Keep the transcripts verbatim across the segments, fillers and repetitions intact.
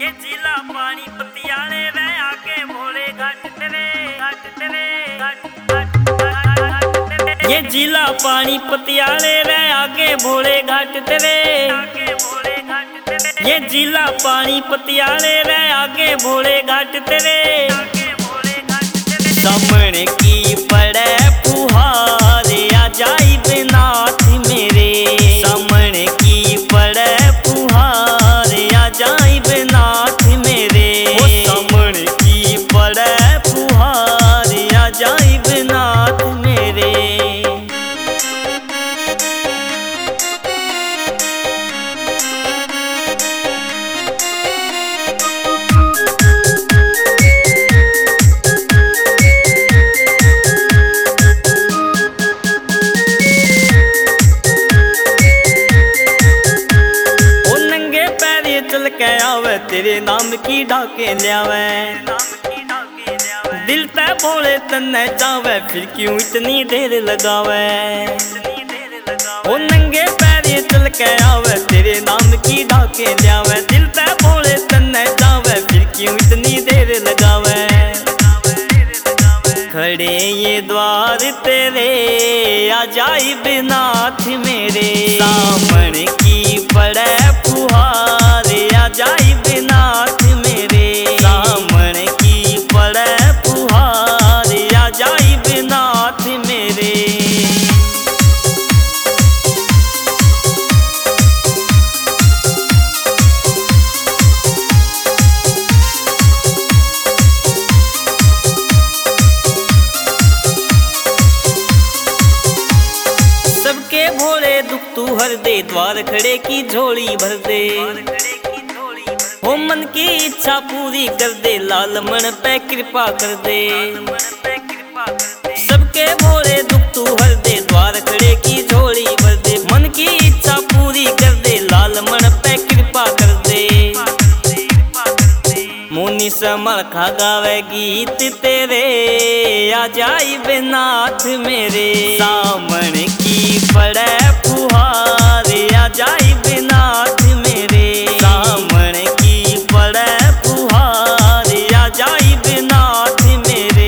जिला पानी पतियाले वे आगे भोले घाट तेरे घाट तेरे घाट। ये जिला पानी पतियाले वे आगे भोले घाट तेरे आगे भोले घाट तेरे। ये जिला पानी पतियाले वे आगे भोले घाट तेरे आगे भोले घाट तेरे। सामने की पड़े फुहार आ जाई नाथ मेरे, सामने की पड़े फुहार आ जाई नाथ मेरे। सामने की पड़े फुहार आ जाई नाथ मेरे। चल के आवे तेरे नाम की ढाके ल्यावे, दिल ते बोले तन्ने चावे फिर क्यों इतनी देर लगावे। ओ नंगे पैरे चल के आवे तेरे नाम की ढाके ल्यावे, दिल ते बोले तन्ने चावे फिर क्यों इतनी देर लगावे। खड़े ये द्वार तेरे आ जाई नाथ मेरे, सामने की पड़े फुहार आ जाई नाथ मेरे। सामने की पड़े फुहार आ जाई नाथ मेरे। सबके भोले दुख तू हर दे, द्वार खड़े की झोली भर दे। ओ मन की इच्छा पूरी कर दे, लाल मन पे कृपा कर दे। सबके भोले दुख तू हर दे, द्वार खड़े की झोली भर दे। मन की इच्छा पूरी कर दे, लाल मन पे कृपा कर दे। मुनि समल खा गावे गीत तेरे आ जाई नाथ मेरे। सामने की पड़े फुहार आ जाई नाथ मेरे। सामने की पड़े फुहार आ जाई नाथ मेरे।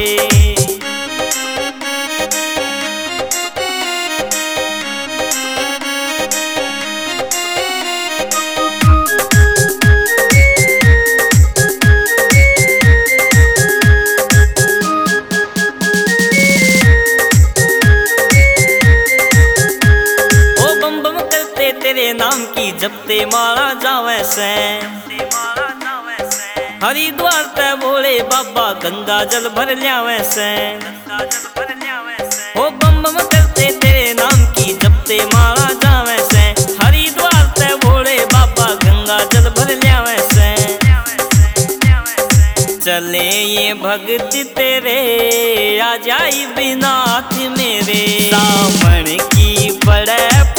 तेरे नाम की जपते माला जावे से, हरिद्वार ते भोले बाबा गंगा जल भर ल्यावे से। ओ बम बम करते तेरे नाम की जपते माला जावे से, हरिद्वार ते भोले बाबा गंगा जल भर ल्यावे से। चले ये भगत तेरे आ जाई नाथ मेरे, सामने की पड़े